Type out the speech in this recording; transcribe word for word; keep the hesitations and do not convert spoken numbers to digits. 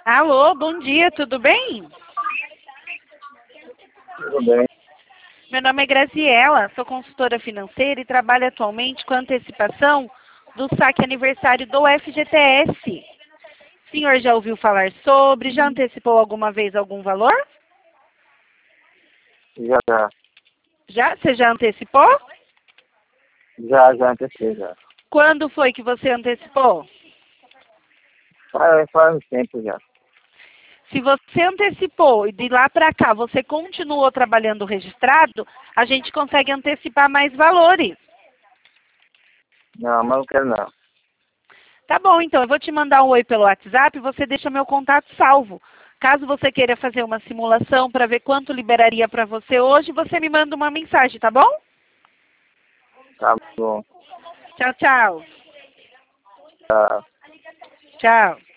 Alô, bom dia, tudo bem? Tudo bem. Meu nome é Graziela, sou consultora financeira e trabalho atualmente com antecipação do saque aniversário do F G T S. O senhor já ouviu falar sobre? Já antecipou alguma vez algum valor? Já, já. Já? Você já antecipou? Já, já antecipei, já. Quando foi que você antecipou? Faz, faz um tempo já. Se você antecipou e de lá para cá você continuou trabalhando registrado, a gente consegue antecipar mais valores. Não, mas não quero não. Tá bom, então, eu vou te mandar um oi pelo WhatsApp e você deixa meu contato salvo. Caso você queira fazer uma simulação para ver quanto liberaria para você hoje, você me manda uma mensagem, tá bom? Tá bom. Tchau, tchau. Tá. Tchau.